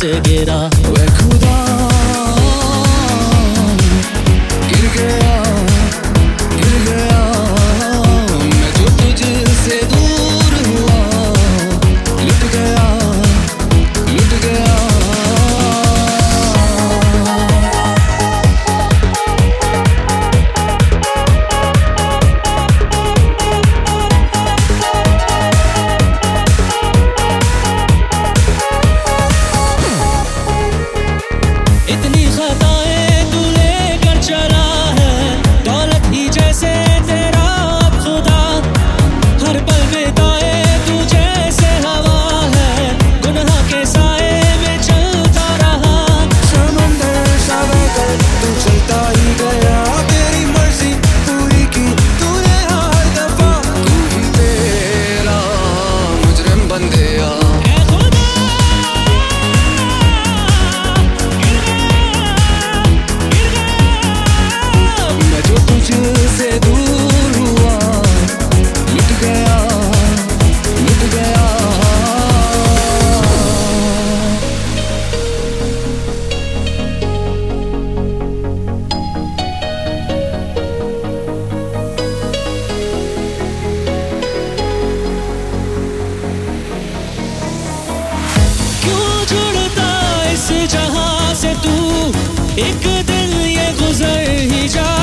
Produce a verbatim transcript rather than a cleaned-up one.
से गिरा। वे खुदा गिर गया गिर गया मैं जो तुझसे दूर हुआ, लुट गया लुट गया। इतनी खताएं तू लेकर चला है, दौलत ही जैसे तेरा अब खुदा। हर पल बिताए तू जैसे हवा है, गुनाह के साए में चलता रहा। समंदर सा बहकर तू चलता ही गया, तेरी मर्जी पूरी की तूने हर दफा। तू ही तेरा मुजरिम बन गया। तुझसे दूर हुआ, लुट गया लुट गया। क्यों जुड़ता इस जहां से तू, एक दिन ये गुजर ही जा।